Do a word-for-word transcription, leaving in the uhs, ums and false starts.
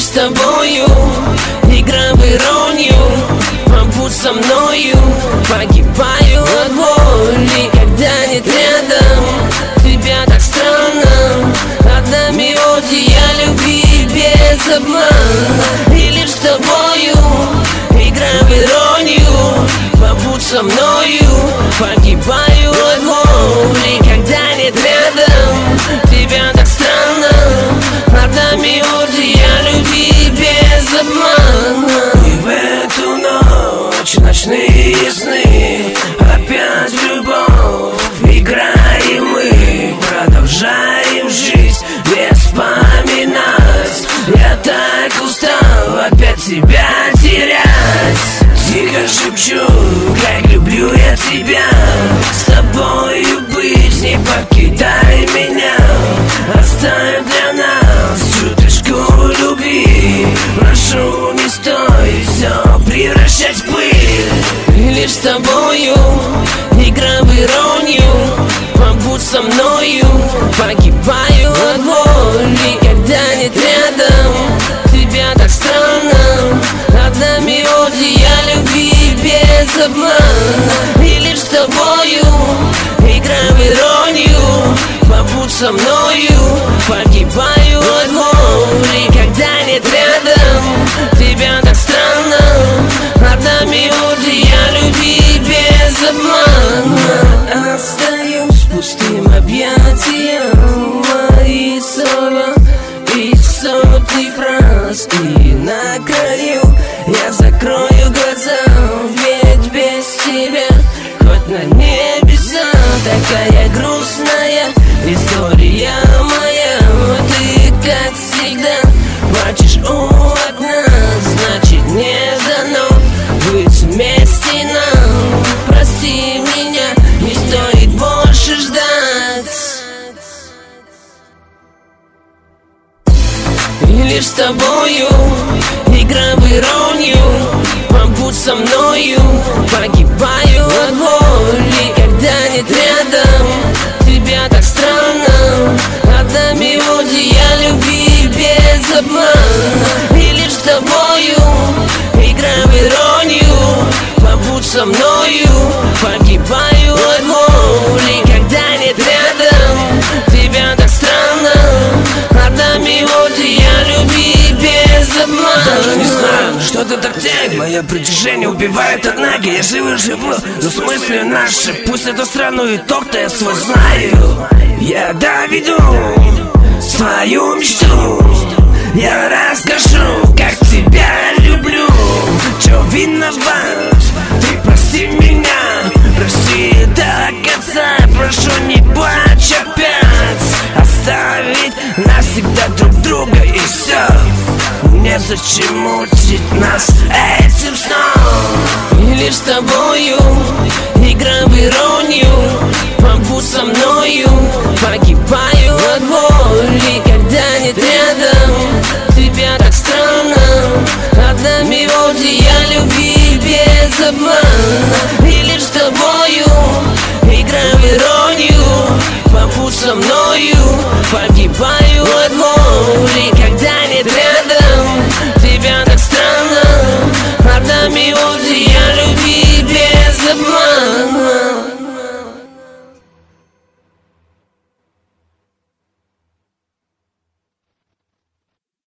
лишь с тобою игра в иронию. Побудь со мною, погибаю от боли, когда нет рядом тебя так странно. Одна мелодия любви без обмана. И лишь с тобою игра в иронию. Побудь со мною, погибаю от боли, когда нет рядом тебя так странно. Одна мелодия любви без обмана. И в эту ночь ночные сны, опять в любовь играем мы. Продолжаем жизнь без вспоминать. Я так устал опять тебя терять. Тихо шепчу, как люблю я тебя. С тобою быть, не покидай меня. Оставь для нас чуточку любви. Прошу, не стой, все превращать в пыль. И лишь с тобою игра в иронию. Побудь со мною, погибаю от боли, когда нет рядом тебя так странно. Одна мелодия любви без обмана. И лишь с тобою игра в иронию. Побудь со мною, погибаю от боли, когда нет рядом тебя так странно. Одна мелодия любви без обмана. Остаюсь пустым объятием. Мои слова и сотни фраз. И на краю я закрою глаза. Ведь без тебя хоть на небеса. Такая грустная история моя. Ты, как всегда, плачешь у окна. Значит, не дано быть вместе нам. Прости меня, не стоит больше ждать. И лишь с тобою игра в иронию. Побудь со мною, погибаю от боли, когда нет рядом тебя так странно. Одна мелодия любви без обмана. И лишь с тобою игра в иронию. Побудь со мною, погибаю от боли, когда нет рядом тебя так странно. Одна мелодия любви без обмана. Даже не знаю, что ты так тянет. Мое притяжение убивает, однако я живу, живу. Но с мыслью наши, пусть это странный итог-то я свой знаю. Я доведу свою мечту. Я расскажу, как тебя люблю. Чё виноват? Ты прости меня, прости до конца. Прошу, не плачь опять. Оставить навсегда друг друга и все. Незачем мучить нас этим сном. И лишь с тобою игра в иронию. Побудь со мною, погибаю от боли, когда нет рядом тебя так странно. Одна мелодия любви без обмана. И лишь с тобою игра в иронию. Побудь со мною, погибаю от боли, когда нет рядом тебя так странно. Одна мелодия любви без обмана.